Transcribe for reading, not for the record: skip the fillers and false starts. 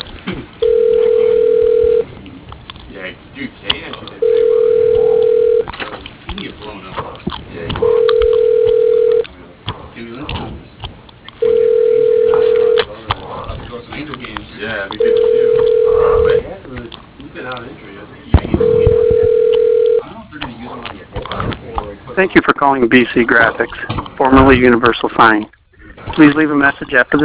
Yeah, dude, Kane actually did pretty well. He can get blown up. Yeah, he can. Jimmy Lynch comes. About to go to some Angel games. Yeah, we good to see him. But he hasn't really. He's been out of injury, hasn't he? Yeah, I don't know if they're going to use him on your. Thank you for calling BC Graphics, formerly Universal Sign. Please leave a message after the